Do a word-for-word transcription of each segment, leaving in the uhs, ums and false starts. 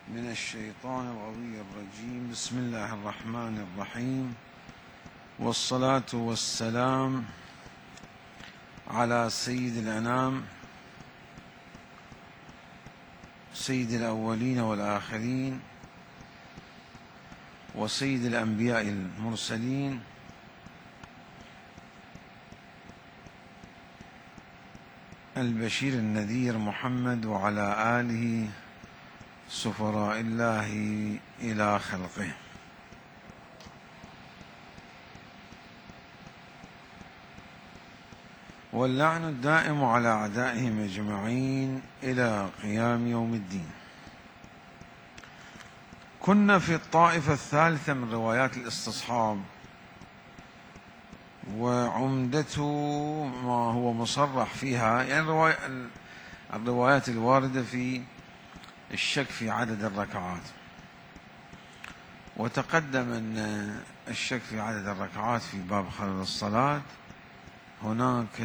من الشيطان الغوي الرجيم. بسم الله الرحمن الرحيم، والصلاة والسلام على سيد الأنام، سيد الأولين والآخرين، وسيد الأنبياء المرسلين، البشير النذير محمد، وعلى آله سفراء الله إلى خلقه. واللعن الدائم على أعدائهم أجمعين إلى قيام يوم الدين. كنا في الطائفة الثالثة من روايات الاستصحاب، وعمدته ما هو مصرح فيها، يعني الروايات الواردة في الشك في عدد الركعات. وتقدم أن الشك في عدد الركعات في باب خلل الصلاة هناك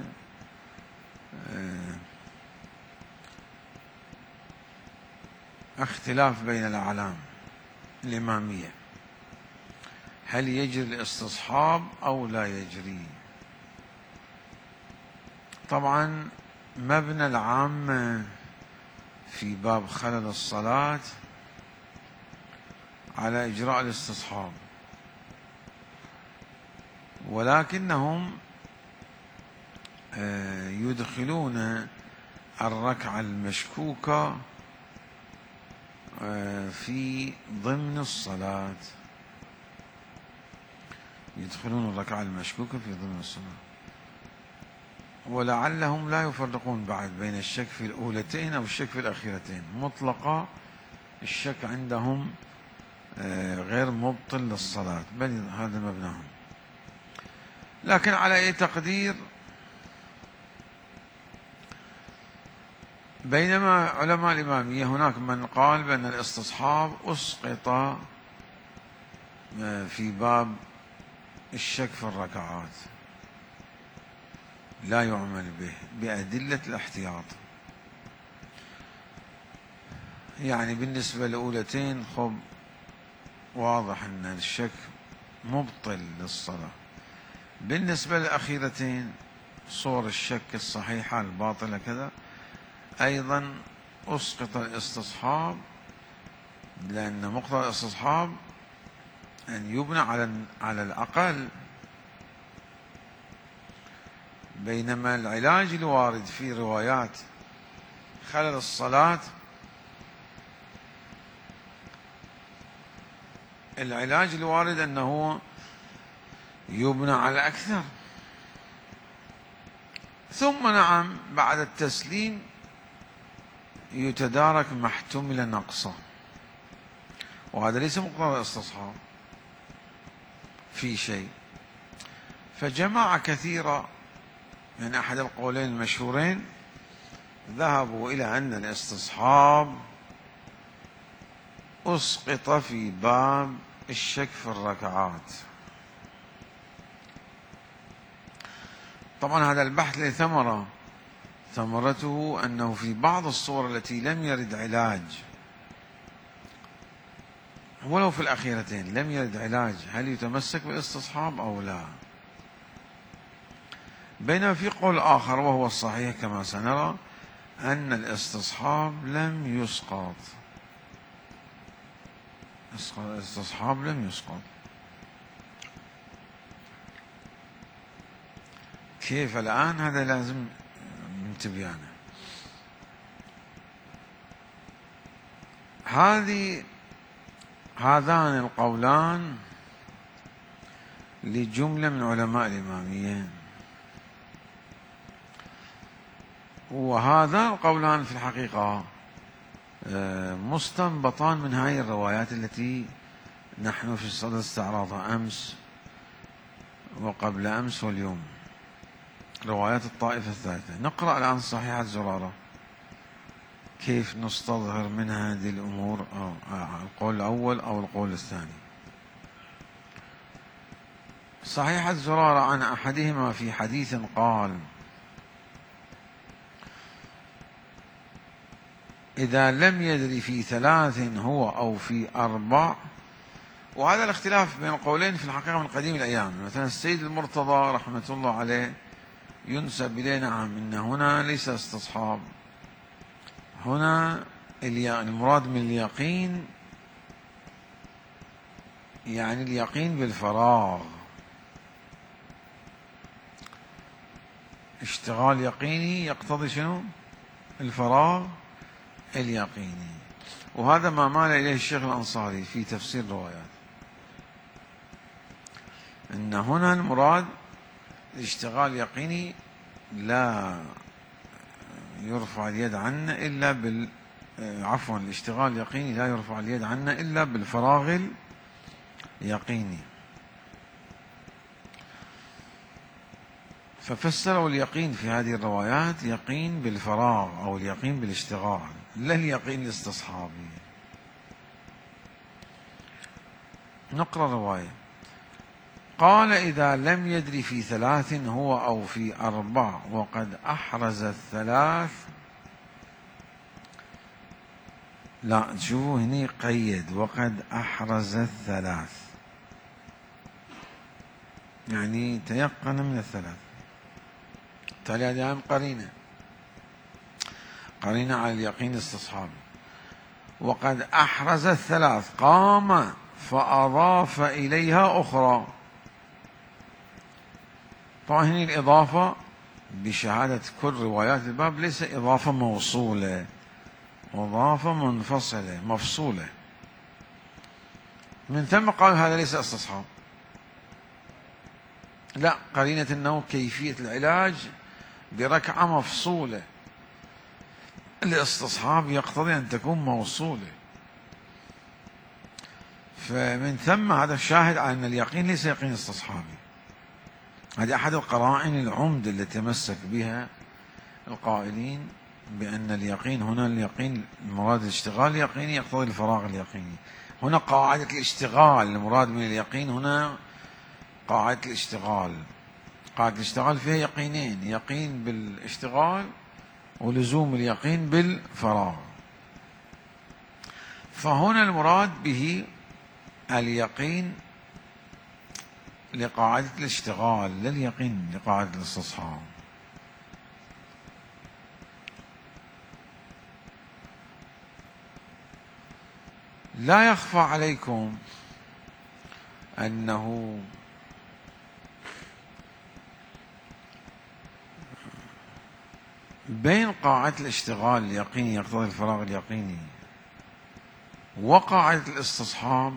اختلاف بين الأعلام الإمامية، هل يجري الاستصحاب أو لا يجري؟ طبعا مبنى العامة في باب خلل الصلاة على إجراء الاستصحاب، ولكنهم يدخلون الركعة المشكوكة في ضمن الصلاة، يدخلون الركعة المشكوكة في ضمن الصلاة، ولعلهم لا يفرقون بعد بين الشك في الأولتين أو الشك في الأخيرتين. مطلقة الشك عندهم غير مبطل للصلاة، بل هذا مبناهم. لكن على أي تقدير، بينما علماء الإمامية هناك من قال بأن الاستصحاب أسقط في باب الشك في الركعات، لا يعمل به بأدلة الاحتياط. يعني بالنسبة للأولتين خب واضح أن الشك مبطل للصلاة. بالنسبة للأخيرتين صور الشك الصحيحة الباطلة كذا أيضا أسقط الاستصحاب، لأن مقتضى الاستصحاب أن يبنى على على الأقل. بينما العلاج الوارد في روايات خلل الصلاة، العلاج الوارد أنه يبنى على أكثر، ثم نعم بعد التسليم يتدارك ما احتمل نقصه، وهذا ليس مقتضى الاستصحاب في شيء. فجماعة كثيرة من أحد القولين المشهورين ذهبوا إلى أن الاستصحاب أسقط في باب الشك في الركعات. طبعا هذا البحث له ثمرة، ثمرته أنه في بعض الصور التي لم يرد علاج، ولو في الأخيرتين لم يرد علاج، هل يتمسك بالاستصحاب أو لا؟ بينما في قول آخر وهو الصحيح كما سنرى أن الاستصحاب لم يسقط، الاستصحاب لم يسقط. كيف الآن؟ هذا لازم من تبيانه. هذه هذان القولان لجملة من علماء الإمامية، وهذان القولان في الحقيقة مستنبطان من هذه الروايات التي نحن في صدد استعراضها أمس وقبل أمس واليوم، روايات الطائفة الثالثة. نقرأ الآن صحيحة زرارة كيف نستظهر منها هذه الأمور، أو القول الأول أو القول الثاني. صحيحة زرارة عن أحدهما في حديث قال: إذا لم يدري في ثلاث هو أو في أربع. وهذا الاختلاف بين القولين في الحقيقة من قديم الأيام. مثلا السيد المرتضى رحمة الله عليه ينسب إليه نعم إن هنا ليس استصحاب، هنا المراد من اليقين يعني اليقين بالفراغ، اشتغال يقيني يقتضي شنو؟ الفراغ اليقيني. وهذا ما مال إليه الشيخ الأنصاري في تفسير الروايات، أن هنا المراد اشتغال يقيني لا يرفع اليد عنه إلا بال عفوا الاشتغال اليقيني لا يرفع اليد عنه إلا بالفراغ اليقيني. ففسروا اليقين في هذه الروايات يقين بالفراغ أو اليقين بالاشتغال، لا اليقين الاستصحابي. نقرأ الرواية. قال إذا لم يدري في ثلاث هو أو في أربع وقد أحرز الثلاث. لا شوفوا هني قيد وقد أحرز الثلاث، يعني تيقن من الثلاث. تالي هذه قرينة قرينة على اليقين الاستصحابي. وقد أحرز الثلاث قام فأضاف إليها أخرى. طبعا هنا الإضافة بشهادة كل روايات الباب ليس إضافة موصولة، إضافة منفصلة مفصولة. من ثم قال هذا ليس استصحاب، لا، قرينة أنه كيفية العلاج بركعة مفصولة. الاستصحاب يقتضي أن تكون موصولة. فمن ثم هذا الشاهد على أن اليقين ليس يقين استصحابي. هذه أحد القرائن العمد التي تمسك بها القائلين بأن اليقين هنا اليقين المراد الاشتغال اليقيني يقتضي الفراغ اليقيني. هنا قاعدة الاشتغال المراد من اليقين هنا قاعدة الاشتغال. قاعدة الاشتغال فيها يقينين، يقين بالاشتغال ولزوم اليقين بالفراغ. فهنا المراد به اليقين لقاعدة الاشتغال لا اليقين لقاعدة الاستصحاب. لا يخفى عليكم أنه بين قاعدة الاشتغال اليقيني يقتضي الفراغ اليقيني وقاعدة الاستصحاب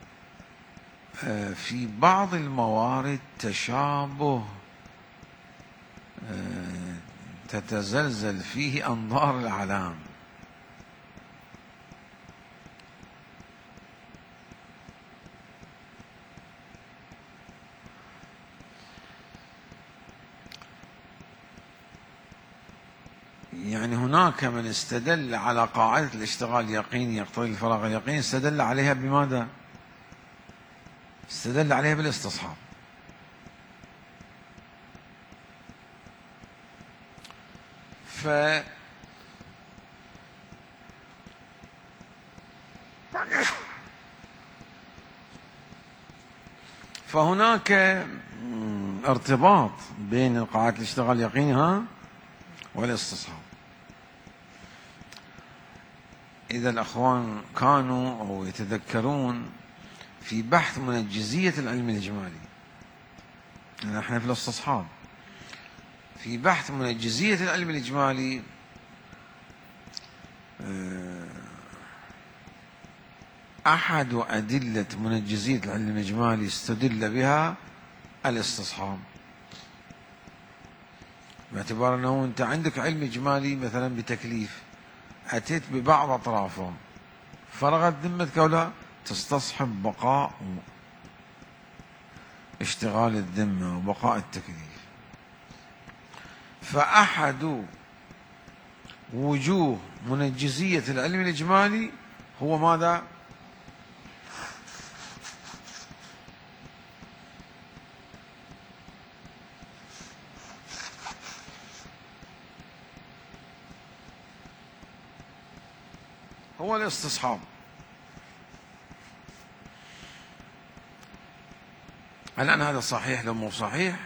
في بعض الموارد تشابه تتزلزل فيه أنظار الأعلام. يعني هناك من استدل على قاعدة الاشتغال اليقيني يقتضي الفراغ اليقيني، استدل عليها بماذا؟ استدل عليها بالاستصحاب. ف فهناك ارتباط بين قاعدة الاشتغال اليقيني ها والاستصحاب. إذا الأخوان كانوا أو يتذكرون في بحث منجزية العلم الإجمالي، نحن في الاستصحاب، في بحث منجزية العلم الإجمالي أحد أدلة منجزية العلم الإجمالي استدل بها الاستصحاب، باعتبار أنه أنت عندك علم إجمالي مثلا بتكليف، أتيت ببعض أطرافه، فرغت ذمتك أو لا، تستصحب بقاء اشتغال الذمة وبقاء التكليف. فأحد وجوه منجزية العلم الإجمالي هو ماذا؟ هو الاستصحاب. الآن هذا صحيح لو مو صحيح؟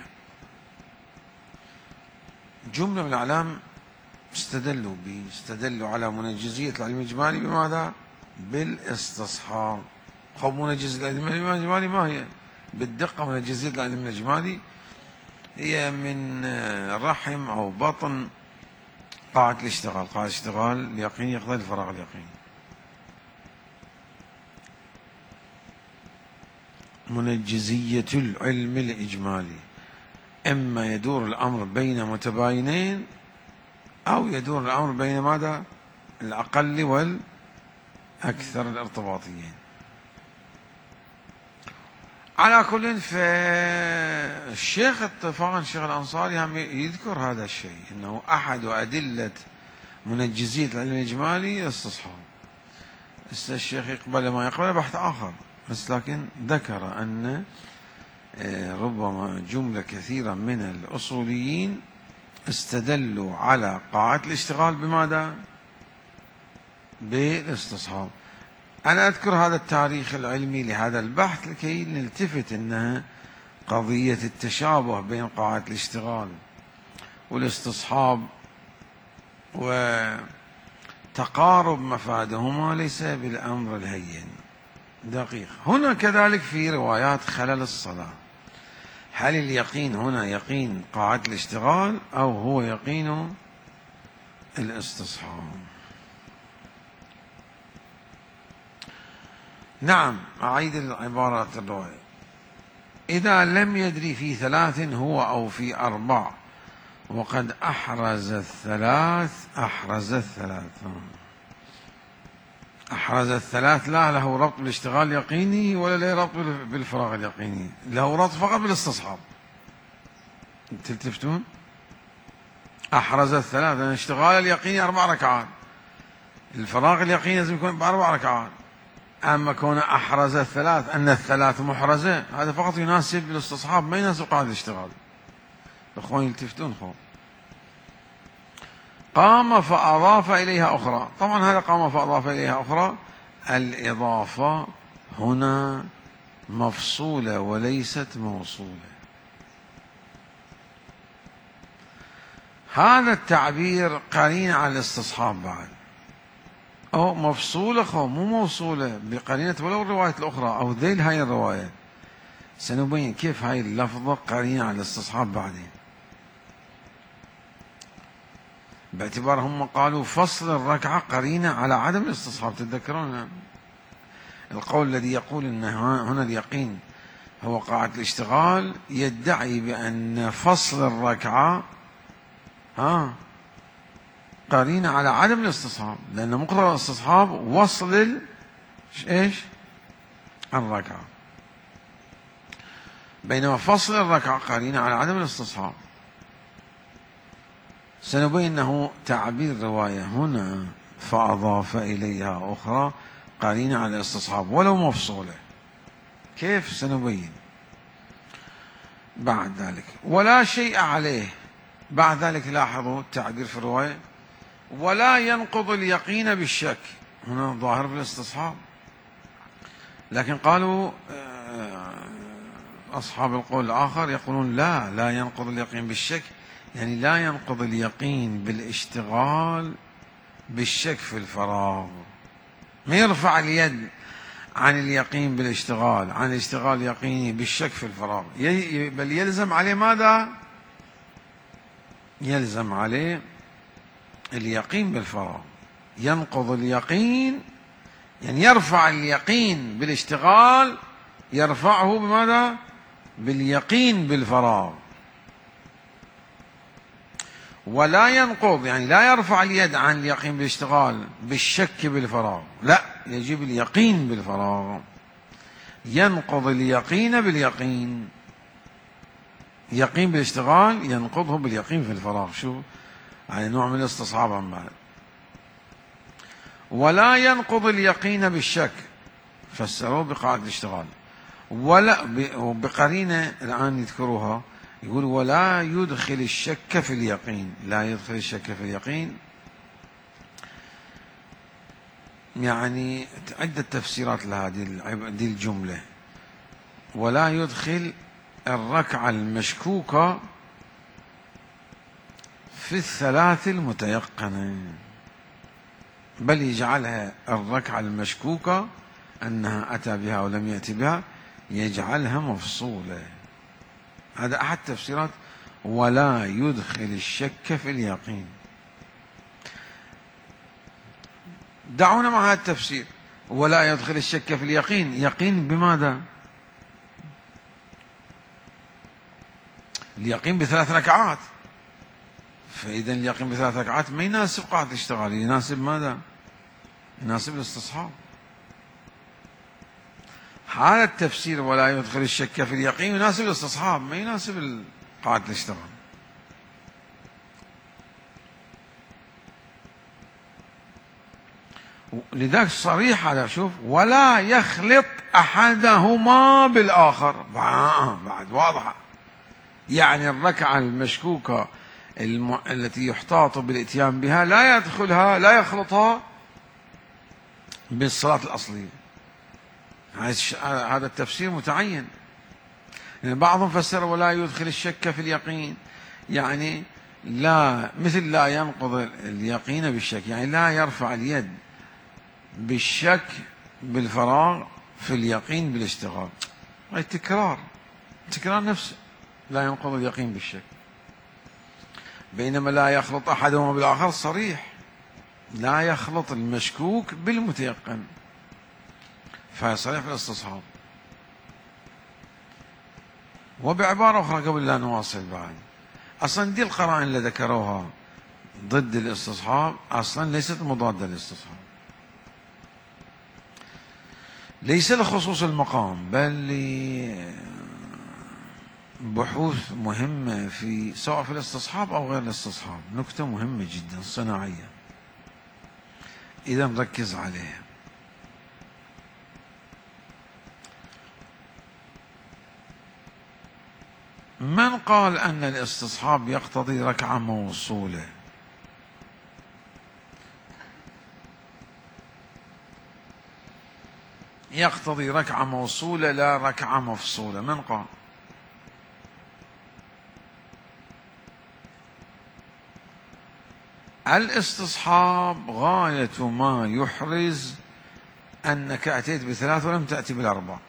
جملة من الأعلام استدلوا به، استدلوا على منجزية العلم الإجمالي بماذا؟ بالاستصحاب. خب منجزية العلم الإجمالي ما هي؟ بالدقة منجزية العلم الإجمالي هي من رحم أو بطن قاعة الاشتغال. قاعة الاشتغال اليقين يقتضي الفراغ اليقيني. منجزية العلم الإجمالي إما يدور الأمر بين متباينين أو يدور الأمر بين ماذا؟ الأقل والأكثر الارتباطيين. على كل، فالشيخ اتفاقا الشيخ الأنصاري هم يذكر هذا الشيء، أنه أحد أدلة منجزية العلم الإجمالي الاستصحاب. الشيخ يقبل ما يقبل بحث آخر، بس لكن ذكر أن ربما جملة كثيرة من الأصوليين استدلوا على قاعدة الاشتغال بماذا؟ بالاستصحاب. أنا أذكر هذا التاريخ العلمي لهذا البحث لكي نلتفت أنها قضية التشابه بين قاعدة الاشتغال والاستصحاب وتقارب مفادهما ليس بالأمر الهين، دقيق. هنا كذلك في روايات خلل الصلاة، هل اليقين هنا يقين قاعدة الاشتغال أو هو يقين الاستصحاب؟ نعم، أعيد العبارات الرواية. إذا لم يدري في ثلاث هو أو في أربع وقد أحرز الثلاث أحرز الثلاث أحرز الثلاث لا له ربط بالاشتغال اليقيني ولا له ربط بالفراغ اليقيني، له ربط فقط بالاستصحاب. تلتفتون؟ أحرز الثلاث، الاشتغال اليقيني أربع ركعات، الفراغ اليقيني لازم يكون بأربع ركعات. أما كون أحرز الثلاث أن الثلاث محرزة، هذا فقط يناسب الاستصحاب ما يناسب قاعدة الاشتغال. الأخوان يلتفتون. خو قام فأضاف إليها أخرى، طبعا هذا قام فأضاف إليها أخرى، الإضافة هنا مفصولة وليست موصولة. هذا التعبير قرين على الاستصحاب بعد، أو مفصولة خو مو موصولة بقرينة ولو الرواية الأخرى أو ذيل هاي الرواية. سنبين كيف هاي اللفظة قرينة على الاستصحاب بعدين، باعتبار هم قالوا فصل الركعة قرينة على عدم الاستصحاب. تتذكرون القول الذي يقول أن هنا اليقين هو قاعدة الاشتغال يدعي بأن فصل الركعة ها قرينة على عدم الاستصحاب، لأن مقتضى الاستصحاب وصل ال... إيش؟ الركعة، بينما فصل الركعة قرينة على عدم الاستصحاب. سنبين أنه تعبير رواية هنا فأضاف إليها أخرى قرينة على الاستصحاب ولو مفصولة. كيف؟ سنبين بعد ذلك. ولا شيء عليه، بعد ذلك لاحظوا التعبير في الرواية ولا ينقض اليقين بالشك، هنا ظاهر بالاستصحاب، لكن قالوا أصحاب القول الآخر يقولون لا لا ينقض اليقين بالشك، يعني لا ينقض اليقين بالاشتغال بالشك في الفراغ. ما يرفع اليد عن اليقين بالاشتغال، عن الاشتغال اليقيني بالشك في الفراغ، بل يلزم عليه ماذا؟ يلزم عليه اليقين بالفراغ. ينقض اليقين يعني يرفع اليقين بالاشتغال، يرفعه بماذا؟ باليقين بالفراغ. ولا ينقض يعني لا يرفع اليد عن اليقين بالاشتغال بالشك بالفراغ، لا، يجب اليقين بالفراغ. ينقض اليقين باليقين، يقين بالاشتغال ينقضه باليقين في الفراغ. شو يعني نوع من الاستصحاب عن بعد. ولا ينقض اليقين بالشك، فسروه بقاعدة الاشتغال، ولا بقرينة الآن يذكروها، يقول ولا يدخل الشك في اليقين، لا يدخل الشك في اليقين. يعني عدة تفسيرات لهذه الجملة. ولا يدخل الركعة المشكوكة في الثلاث المتيقنة، بل يجعلها الركعة المشكوكة أنها أتى بها ولم يأتي بها يجعلها مفصولة. هذا أحد تفسيرات ولا يدخل الشك في اليقين. دعونا مع هذا التفسير، ولا يدخل الشك في اليقين. يقين بماذا؟ اليقين بثلاث ركعات، فإذا اليقين بثلاث ركعات ما يناسب قاعدة الاشتغال، يناسب ماذا؟ يناسب الاستصحاب. هذا التفسير ولا يدخل الشك في اليقين يناسب الاستصحاب، ما يناسب قاعدة الاشتغال. لذلك صريح على شوف ولا يخلط أحدهما بالآخر، بعد واضحة. يعني الركعة المشكوكة الم... التي يحتاط بالاتيان بها لا يدخلها لا يخلطها بالصلاة الأصلية. هذا التفسير متعين. يعني بعضهم فسر ولا يدخل الشك في اليقين، يعني لا مثل لا ينقض اليقين بالشك، يعني لا يرفع اليد بالشك بالفراغ في اليقين بالاشتغال. هي تكرار تكرار نفسه، لا ينقض اليقين بالشك. بينما لا يخلط أحدهما بالآخر صريح، لا يخلط المشكوك بالمتيقن، فصريح في الاستصحاب. وبعبارة أخرى قبل لا نواصل بعد، أصلا دي القرائن اللي ذكروها ضد الاستصحاب أصلا ليست مضادة للاستصحاب، ليس لخصوص المقام بل لبحوث مهمة في سواء في الاستصحاب أو غير الاستصحاب. نكتة مهمة جدا صناعية، إذا نركز عليها. من قال أن الاستصحاب يقتضي ركعة موصولة؟ يقتضي ركعة موصولة لا ركعة مفصولة. من قال؟ الاستصحاب غاية ما يحرز أنك أتيت بثلاث ولم تأتي بالأربع.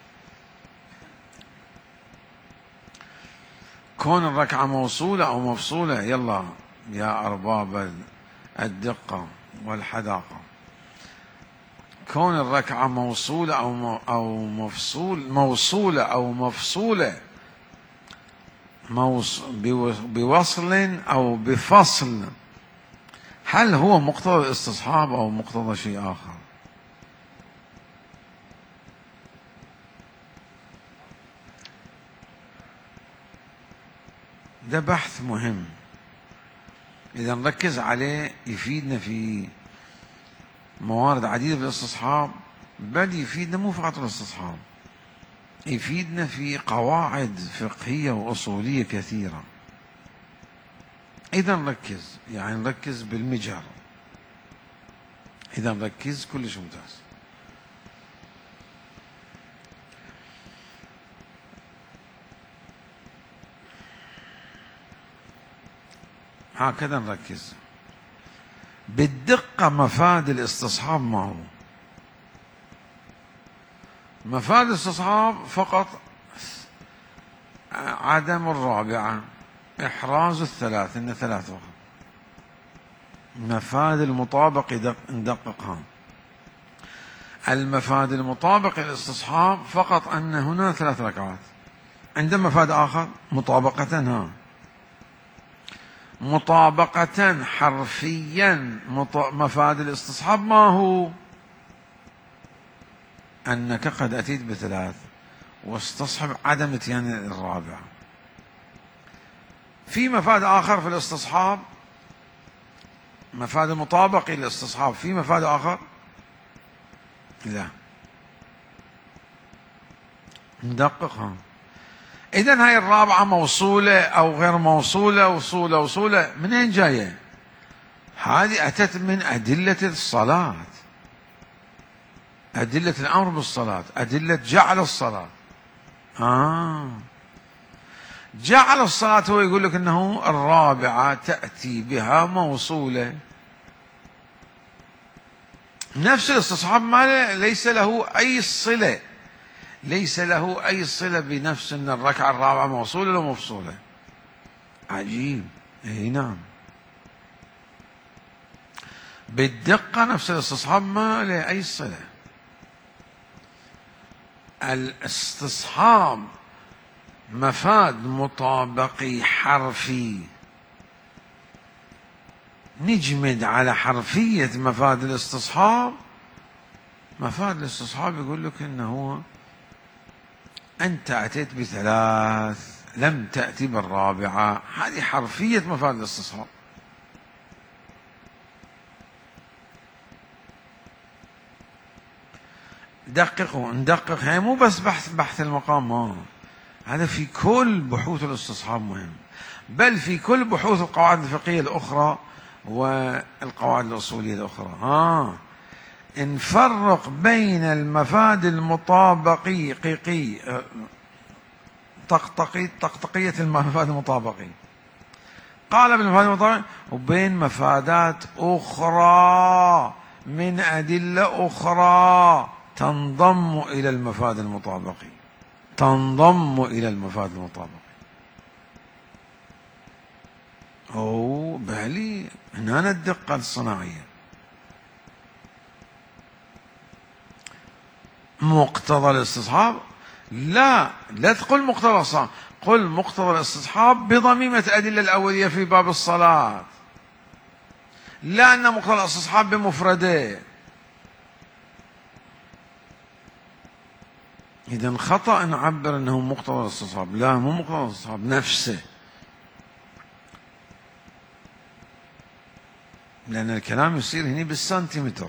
كون الركعة موصولة أو مفصولة، يلا يا أرباب الدقة والحداقة، كون الركعة موصولة أو أو مفصول موصولة أو مفصولة بوصل أو بفصل، هل هو مقتضى الاستصحاب أو مقتضى شيء آخر؟ ده بحث مهم، إذا نركز عليه يفيدنا في موارد عديدة في الاستصحاب، بل يفيدنا مو فقط في الاستصحاب، يفيدنا في قواعد فقهية وأصولية كثيرة. إذا نركز، يعني نركز بالمجهر، إذا نركز كلش ممتاز. هكذا نركز بالدقة. مفاد الاستصحاب ما هو؟ مفاد الاستصحاب فقط عدم الرابعة، إحراز الثلاث، إن ثلاث وقت. مفاد المطابق ندققها. المفاد المطابق للاستصحاب فقط أن هنا ثلاث ركعات. عندما مفاد آخر مطابقة، ها مطابقة حرفيا. مفاد الاستصحاب ما هو؟ أنك قد أتيت بثلاث واستصحب عدم اتيان الرابعة. في مفاد آخر في الاستصحاب، مفاد مطابق للاستصحاب، في مفاد آخر لا، ندققها. إذن هاي الرابعة موصولة أو غير موصولة، وصولة وصولة، منين جاية؟ هذه أتت من أدلة الصلاة، أدلة الأمر بالصلاة، أدلة جعل الصلاة. آه جعل الصلاة هو يقول لك أنه الرابعة تأتي بها موصولة، نفس الاستصحاب ما ليس له أي صلة، ليس له أي صلة بنفس أن الركعة الرابعة موصولة ولا مفصولة. عجيب. اي نعم، بالدقة نفس الاستصحاب ما له أي صلة. الاستصحاب مفاد مطابقي حرفي، نجمد على حرفية مفاد الاستصحاب. مفاد الاستصحاب يقول لك انه انت اتيت بثلاث لم تأتي بالرابعة، هذه حرفية مفاد الاستصحاب. دققوا ندقق، هي مو بس بحث بحث المقام، ما هذا في كل بحوث الاستصحاب مهم، بل في كل بحوث القواعد الفقهية الأخرى والقواعد الأصولية الأخرى. ها نفرق بين المفاد المطابقي قيقي طقطقي طقطقية المفاد المطابقي، قال بالمفاد المطابقي، وبين مفادات أخرى من أدلة أخرى تنضم إلى المفاد المطابقي، تنضم إلى المفاد المطابقي. أو بالي هنا الدقة الصناعية. مقتضى الاستصحاب، لا لا تقل مقتضى الاستصحاب، قل مقتضى الاستصحاب بضميمة الأدلة الأولية في باب الصلاة، لا أن مقتضى الاستصحاب بمفرده. إذا خطأ نعبر أنه مقتضى الاستصحاب، لا مو مقتضى الاستصحاب نفسه، لأن الكلام يصير هنا بالسنتيمتر.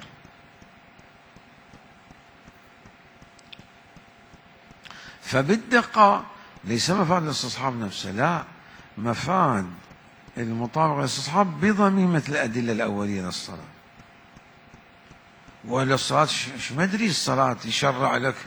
فبالدقة ليس مفاد الاستصحاب نفسه، لا مفاد المطابقة للاستصحاب بضميمة الأدلة الأولية للصلاة. ولا الصلاة ش مدري الصلاة يشرع لك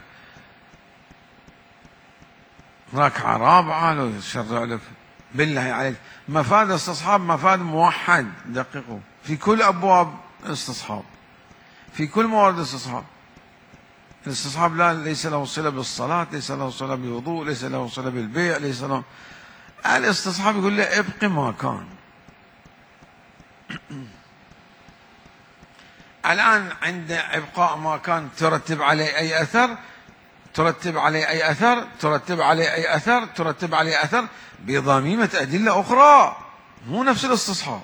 ركعة رابعة، لو يشرع لك بالله عليك مفاد الاستصحاب مفاد موحد. دققوا في كل أبواب الاستصحاب، في كل موارد الاستصحاب. الاستصحاب لا ليس له صلة بالصلاة، ليس له صلة بالوضوء، ليس له صلة بالبيع، ليس له. الاستصحاب يقول له ابق ما كان. الآن عند إبقاء ما كان ترتب عليه أي أثر، ترتب عليه أي أثر، ترتب عليه أي أثر، ترتب عليه أثر بضميمة أدلة أخرى، مو نفس الاستصحاب.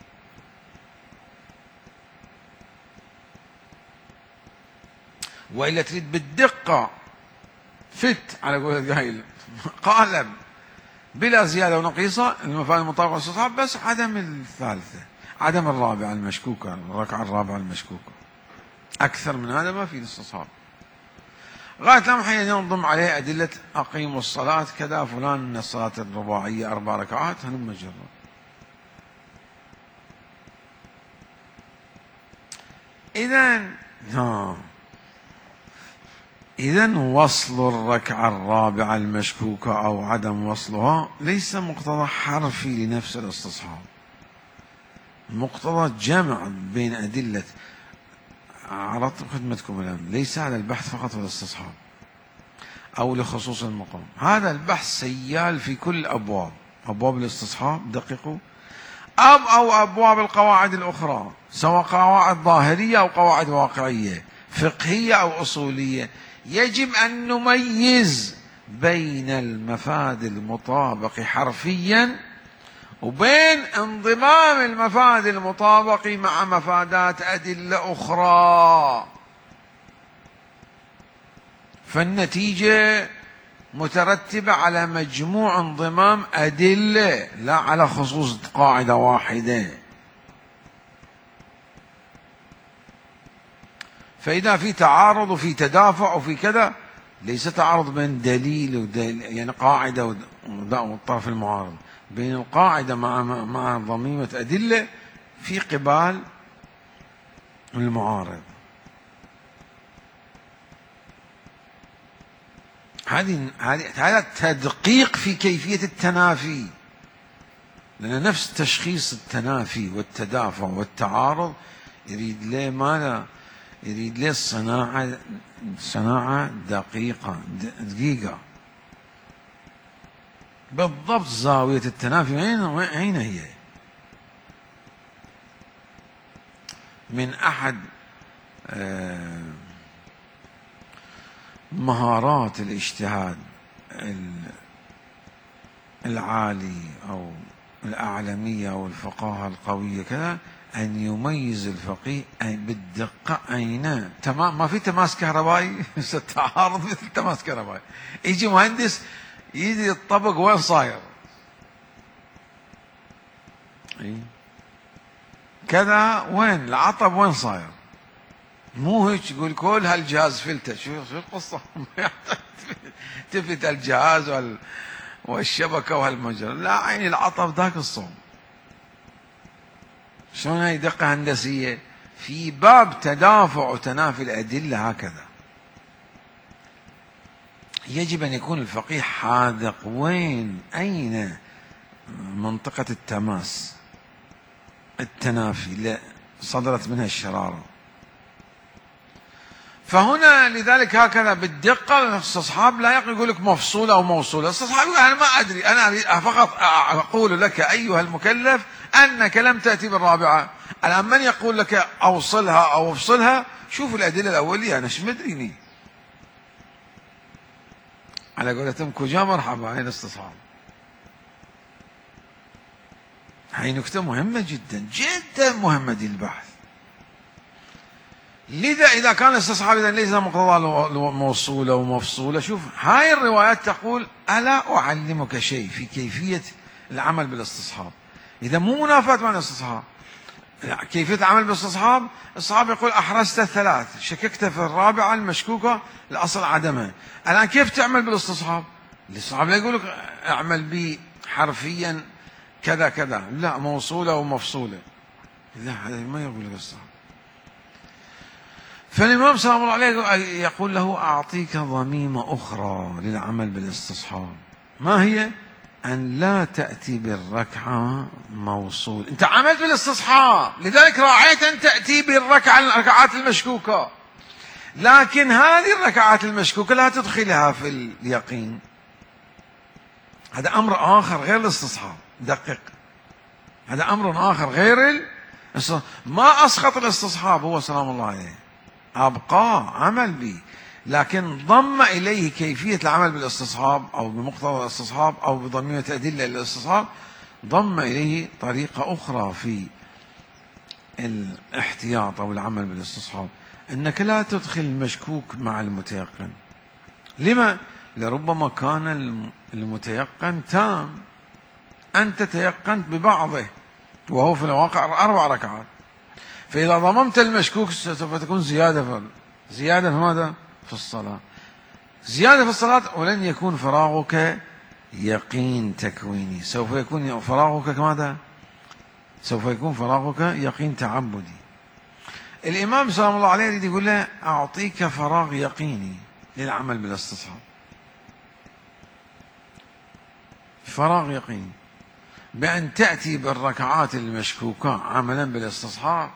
وإلا تريد بالدقة فت على قول القائل قالب بلا زيادة ونقيصة المفاد المطابقة للاستصحاب، بس عدم الثالثة، عدم الرابعة المشكوكة، الركعة الرابعة المشكوكة. أكثر من هذا ما في الاستصحاب. غاية لمحة ينضم عليه أدلة أقيموا الصلاة كذا فلان من الصلاة الرباعية أربع ركعات هنم مجرد. إذن ها إذن وصل الركعة الرابعة المشكوكة أو عدم وصلها ليس مقتضى حرفي لنفس الاستصحاب، مقتضى جمع بين أدلة. عرضت خدمتكم الآن ليس على البحث فقط في الاستصحاب أو لخصوص المقام، هذا البحث سيال في كل أبواب أبواب الاستصحاب. دققوا أب أو أبواب القواعد الأخرى، سواء قواعد ظاهرية أو قواعد واقعية، فقهية أو أصولية، يجب أن نميز بين المفاد المطابق حرفيا وبين انضمام المفاد المطابق مع مفادات أدلة أخرى. فالنتيجة مترتبة على مجموع انضمام أدلة لا على خصوص قاعدة واحدة. فإذا في تعارض وفي تدافع وفي كذا، ليس تعارض بين دليل ودليل يعني قاعدة والطرف المعارض، بين القاعدة مع مع ضميمة أدلة في قبال المعارض. هذه هذا تدقيق في كيفية التنافي، لأن نفس تشخيص التنافي والتدافع والتعارض يريد له ماذا؟ يريد له صناعة صناعة دقيقة دقيقة بالضبط. زاوية التنافي أين أين هي؟ من أحد مهارات الاجتهاد العالي أو الأعلمية أو الفقاهة القوية كذا أن يميز الفقيه بالدقة أين تمام. ما في تماس كهربائي ستعارض مثل تماس كهربائي. يجي مهندس يجي الطبق وين صاير كذا، وين العطب وين صاير، مو هيك يقول كل هالجهاز فلتة. شو شو القصة؟ تفلت الجهاز وال والشبكة وهالمجرى، لا عين العطب ذاك الصوم. شلون هاي دقة هندسية في باب تدافع وتنافي الأدلة؟ هكذا يجب أن يكون الفقيه حاذق وين أين منطقة التماس التنافي لا صدرت منها الشرارة. فهنا لذلك هكذا بالدقة الاستصحاب لا يقول لك مفصولة أو موصولة. الاستصحاب يقول أنا ما أدري، أنا فقط أقول لك أيها المكلف أنك لم تأتي بالرابعة. الآن من يقول لك أوصلها أو أفصلها؟ شوف الأدلة الأولية، أنا شو مدريني على قولتهم كجا مرحبا. هاي الاستصحاب، هاي نكتة مهمة جدا جدا مهمة دي البحث. لذا إذا كان الاستصحاب إذا ليس مقتضى موصولة ومفصولة. شوف هاي الروايات تقول ألا أعلمك شيء في كيفية العمل بالاستصحاب. إذا مو منافاة مع الاستصحاب، كيفية العمل بالاستصحاب. الصحابي يقول أحرزت الثلاث، شككت في الرابعة المشكوكة الأصل عدمها. الآن كيف تعمل بالاستصحاب؟ الصحابي لا يقول لك اعمل بي حرفيا كذا كذا، لا موصولة ومفصولة، لا هذا ما يقول لك الصحابي. فالإمام سلام الله عليه يقول له أعطيك ضميمة أخرى للعمل بالاستصحاب. ما هي؟ أن لا تأتي بالركعة موصول. أنت عملت بالاستصحاب لذلك راعيت أن تأتي بالركعة الركعات المشكوكة، لكن هذه الركعات المشكوكة لا تدخلها في اليقين. هذا أمر آخر غير الاستصحاب. دقق، هذا أمر آخر غير الاستصحاب. ما أسقط الاستصحاب هو سلام الله عليه، أبقاه عمل به، لكن ضم إليه كيفية العمل بالاستصحاب أو بمقتضى الاستصحاب أو بضميمة أدلة للاستصحاب، ضم إليه طريقة أخرى في الاحتياط أو العمل بالاستصحاب، أنك لا تدخل المشكوك مع المتيقن. لما؟ لربما كان المتيقن تام، أنت تيقنت ببعضه وهو في الواقع أربع ركعات، فإذا ضممت المشكوك سوف تكون زيادة في زيادة في ماذا؟ في الصلاة، زيادة في الصلاة، ولن يكون فراغك يقين تكويني، سوف يكون فراغك ماذا؟ سوف يكون فراغك يقين تعبدي. الإمام سلام الله عليه يريد يقول له أعطيك فراغ يقيني للعمل بالاستصحاب، فراغ يقيني بأن تأتي بالركعات المشكوكة عملا بالاستصحاب،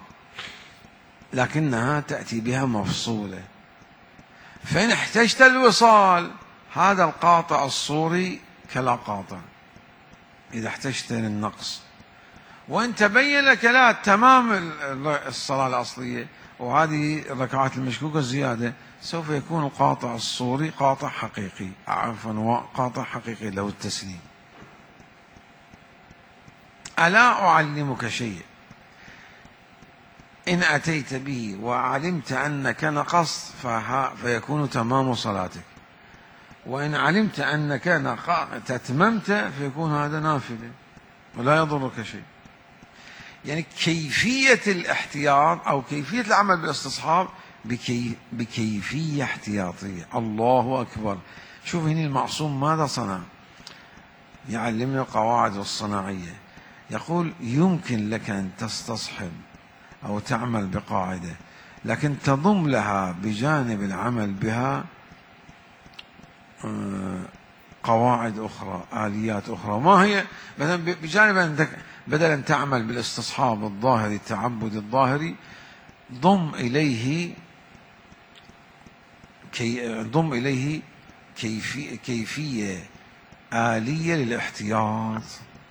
لكنها تأتي بها مفصولة. فإن احتجت الوصال هذا القاطع الصوري كلا قاطع إذا احتجت للنقص، وإن تبين لك لا تمام الصلاة الأصلية وهذه الركعات المشكوكة الزيادة، سوف يكون القاطع الصوري قاطع حقيقي، عفوا قاطع حقيقي له التسليم. ألا أعلمك شيء إن أتيت به وعلمت أنك نقصت فيكون تمام صلاتك، وإن علمت أنك تتممت فيكون هذا نافلة ولا يضرك شيء. يعني كيفية الاحتياط أو كيفية العمل بالاستصحاب بكي بكيفية احتياطية. الله أكبر. شوف هنا المعصوم ماذا صنع؟ يعلمنا القواعد الصناعية. يقول يمكن لك أن تستصحب أو تعمل بقاعدة، لكن تضم لها بجانب العمل بها قواعد أخرى، آليات أخرى. ما هي؟ مثلا بجانب أنك بدل أن تعمل بالاستصحاب الظاهري التعبد الظاهري، ضم إليه كي ضم إليه كيفية, كيفية آلية للاحتياط.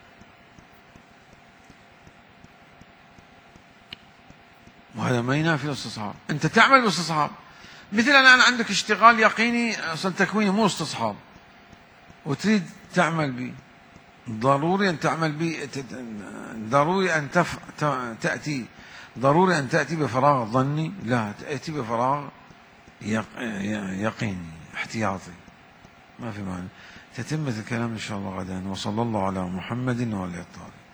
وهذا ما ينافي الاستصحاب. أنت تعمل بالاستصحاب، مثل أنا عندك اشتغال يقيني أصلا تكويني مو استصحاب وتريد تعمل به، ضروري أن تعمل به، ضروري أن تف... تأتي ضروري أن تأتي بفراغ ظني، لا، تأتي بفراغ يق... يقيني احتياطي. ما في معنى. تتمة الكلام إن شاء الله غدا. وصلى الله على محمد وعلى آله الطاهرين.